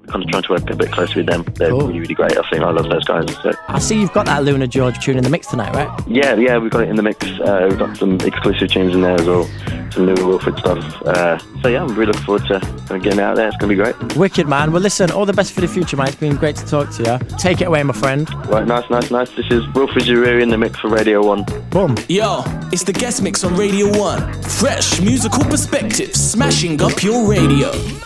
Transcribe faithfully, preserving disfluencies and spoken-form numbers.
kind of trying to work a bit closer with them. They're Cool. really, really great. I think I love those guys. So. I see you've got that Luna George tune in the mix tonight, right? Yeah, yeah, we've got it in the mix. Uh, we've got some exclusive tunes in there as well, some new Wilfred stuff. Uh, so yeah, I'm really looking forward to uh, getting out there. It's going to be great. Wicked, man. Well, listen, all the best for the future, mate. It's been great to talk to you. Take it away, my friend. Right, nice, nice, nice. This is Wilfred Juriri in the mix for Radio one. Boom. Yo, it's the guest mix on Radio one. Fresh musical perspectives, smashing up your radio.